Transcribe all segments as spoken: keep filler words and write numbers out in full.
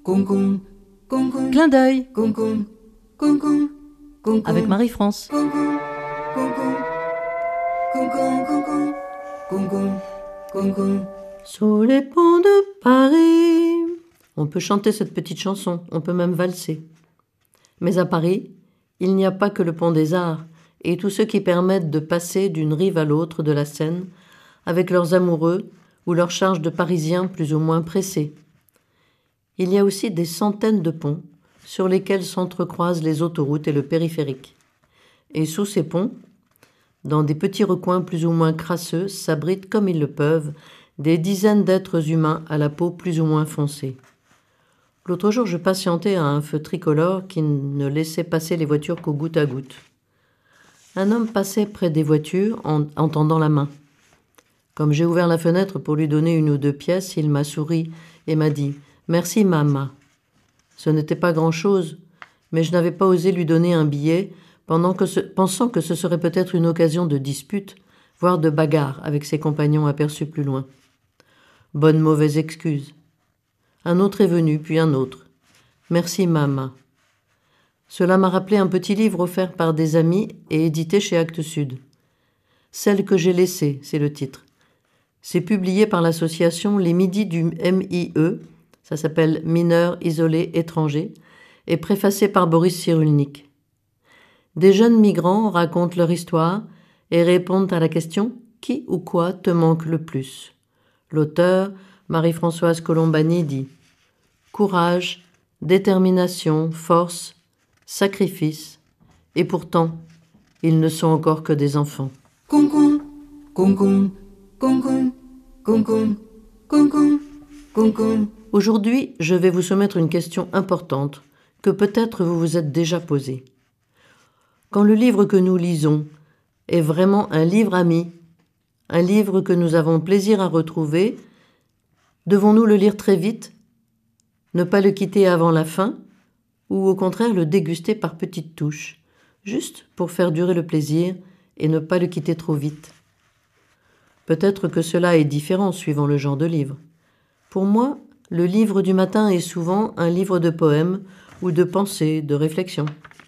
Concon, concon, Clin d'œil concon, concon, concon, avec Marie-France. concon, concon, concon, concon, concon, concon. Sous les ponts de Paris. On peut chanter cette petite chanson, on peut même valser. Mais à Paris, il n'y a pas que le pont des Arts et tous ceux qui permettent de passer d'une rive à l'autre de la Seine avec leurs amoureux ou leurs charges de Parisiens plus ou moins pressés. Il y a aussi des centaines de ponts sur lesquels s'entrecroisent les autoroutes et le périphérique. Et sous ces ponts, dans des petits recoins plus ou moins crasseux, s'abritent comme ils le peuvent des dizaines d'êtres humains à la peau plus ou moins foncée. L'autre jour, je patientais à un feu tricolore qui ne laissait passer les voitures qu'au goutte à goutte. Un homme passait près des voitures en, en tendant la main. Comme j'ai ouvert la fenêtre pour lui donner une ou deux pièces, il m'a souri et m'a dit « Merci, maman ». Ce n'était pas grand-chose, mais je n'avais pas osé lui donner un billet, pendant que ce, pensant que ce serait peut-être une occasion de dispute, voire de bagarre avec ses compagnons aperçus plus loin. Bonne mauvaise excuse. Un autre est venu, puis un autre. « Merci, maman ». Cela m'a rappelé un petit livre offert par des amis et édité chez Actes Sud. « Celle que j'ai laissée », c'est le titre. C'est publié par l'association Les Midis du M I E, ça s'appelle Mineurs isolés étrangers, et préfacé par Boris Cyrulnik. Des jeunes migrants racontent leur histoire et répondent à la question « Qui ou quoi te manque le plus ?» L'auteur, Marie-Françoise Colombani, dit « Courage, détermination, force, sacrifice, et pourtant, ils ne sont encore que des enfants. » Concon, concon, concon, concon, concon, concon. Aujourd'hui, je vais vous soumettre une question importante que peut-être vous vous êtes déjà posée. Quand le livre que nous lisons est vraiment un livre ami, un livre que nous avons plaisir à retrouver, devons-nous le lire très vite, ne pas le quitter avant la fin, ou au contraire le déguster par petites touches, juste pour faire durer le plaisir et ne pas le quitter trop vite? Peut-être que cela est différent suivant le genre de livre. Pour moi, le livre du matin est souvent un livre de poèmes ou de pensées, de réflexions.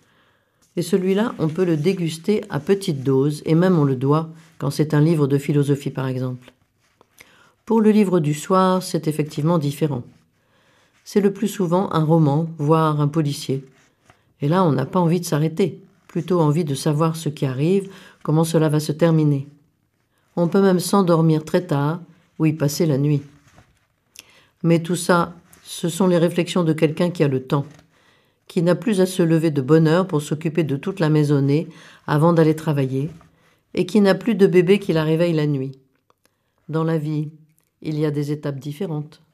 Et celui-là, on peut le déguster à petite dose, et même on le doit, quand c'est un livre de philosophie par exemple. Pour le livre du soir, c'est effectivement différent. C'est le plus souvent un roman, voire un policier. Et là, on n'a pas envie de s'arrêter, plutôt envie de savoir ce qui arrive, comment cela va se terminer. On peut même s'endormir très tard ou y passer la nuit. Mais tout ça, ce sont les réflexions de quelqu'un qui a le temps, qui n'a plus à se lever de bonne heure pour s'occuper de toute la maisonnée avant d'aller travailler, et qui n'a plus de bébé qui la réveille la nuit. Dans la vie, il y a des étapes différentes.